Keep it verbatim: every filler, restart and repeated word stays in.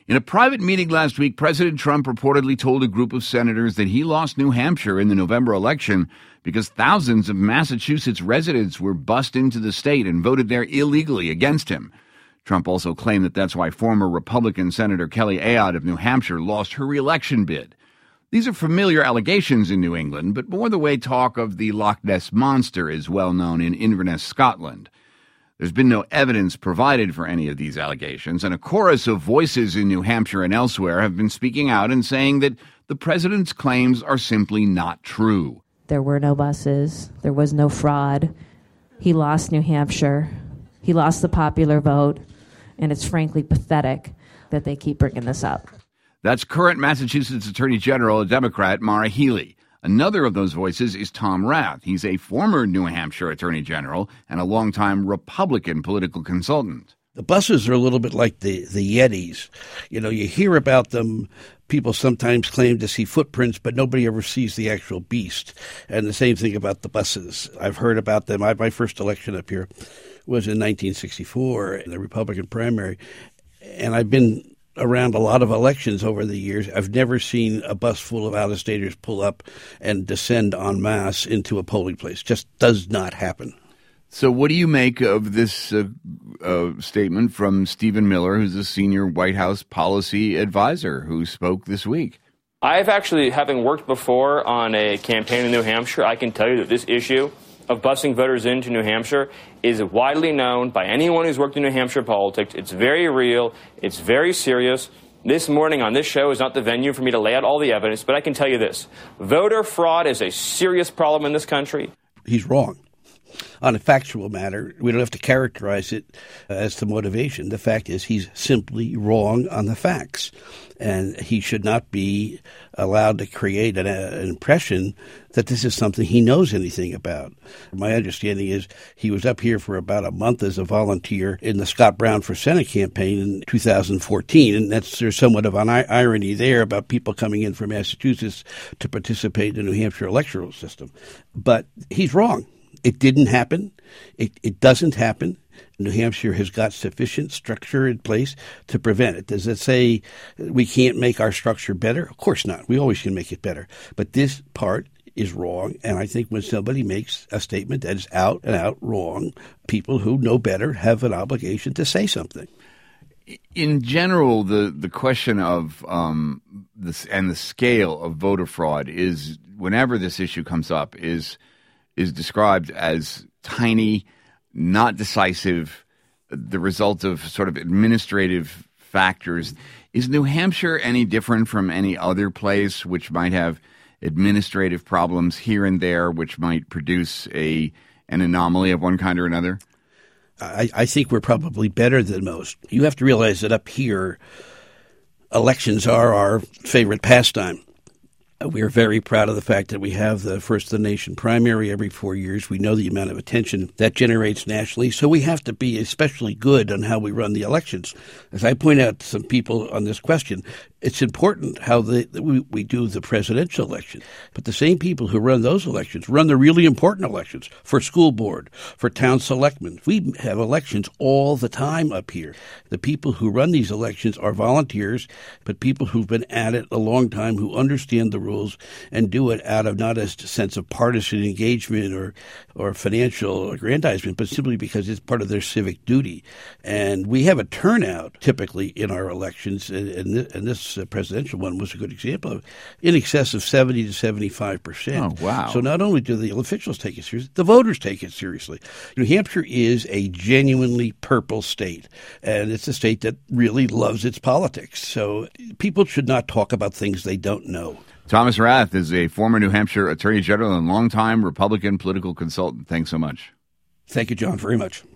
In a private meeting last week, President Trump reportedly told a group of senators that he lost New Hampshire in the November election because thousands of Massachusetts residents were bussed into the state and voted there illegally against him. Trump also claimed that that's why former Republican Senator Kelly Ayotte of New Hampshire lost her re-election bid. These are familiar allegations in New England, but more the way talk of the Loch Ness Monster is well known in Inverness, Scotland. There's been no evidence provided for any of these allegations, and a chorus of voices in New Hampshire and elsewhere have been speaking out and saying that the president's claims are simply not true. There were no buses. There was no fraud. He lost New Hampshire. He lost the popular vote, and it's frankly pathetic that they keep bringing this up. That's current Massachusetts Attorney General, a Democrat, Maura Healey. Another of those voices is Tom Rath. He's a former New Hampshire Attorney General and a longtime Republican political consultant. The buses are a little bit like the, the Yetis. You know, you hear about them. People sometimes claim to see footprints, but nobody ever sees the actual beast. And the same thing about the buses. I've heard about them. I, my first election up here was in nineteen sixty-four in the Republican primary. And I've been around a lot of elections over the years. I've never seen a bus full of out-of-staters pull up and descend en masse into a polling place. Just does not happen. So what do you make of this uh, uh, statement from Stephen Miller, who's a senior White House policy advisor who spoke this week? I've actually, having worked before on a campaign in New Hampshire, I can tell you that this issue of busing voters into New Hampshire is widely known by anyone who's worked in New Hampshire politics. It's very real. It's very serious. This morning on this show is not the venue for me to lay out all the evidence, but I can tell you this. Voter fraud is a serious problem in this country. He's wrong. On a factual matter, we don't have to characterize it as the motivation. The fact is he's simply wrong on the facts, and he should not be allowed to create an, uh, an impression that this is something he knows anything about. My understanding is he was up here for about a month as a volunteer in the Scott Brown for Senate campaign in two thousand fourteen, and that's there's somewhat of an irony there about people coming in from Massachusetts to participate in the New Hampshire electoral system. But he's wrong. It didn't happen. It, it doesn't happen. New Hampshire has got sufficient structure in place to prevent it. Does it say we can't make our structure better? Of course not. We always can make it better. But this part is wrong, and I think when somebody makes a statement that is out and out wrong, people who know better have an obligation to say something. In general, the, the question of um, this and the scale of voter fraud is, whenever this issue comes up, is is described as tiny, not decisive, the result of sort of administrative factors. Is New Hampshire any different from any other place which might have administrative problems here and there, which might produce a an anomaly of one kind or another? I, I think we're probably better than most. You have to realize that up here, elections are our favorite pastime. We are very proud of the fact that we have the First of the Nation primary every four years. We know the amount of attention that generates nationally, so we have to be especially good on how we run the elections. As I point out to some people on this question, it's important how the, we, we do the presidential election. But the same people who run those elections run the really important elections for school board, for town selectmen. We have elections all the time up here. The people who run these elections are volunteers, but people who've been at it a long time, who understand the rules and do it out of not a sense of partisan engagement or, or financial aggrandizement, but simply because it's part of their civic duty. And we have a turnout typically in our elections, and, and, th- and this uh, presidential one was a good example of in excess of seventy to seventy-five percent. Oh, wow. So not only do the officials take it seriously, the voters take it seriously. New Hampshire is a genuinely purple state, and it's a state that really loves its politics. So people should not talk about things they don't know. Thomas Rath is a former New Hampshire Attorney General and longtime Republican political consultant. Thanks so much. Thank you, John, very much.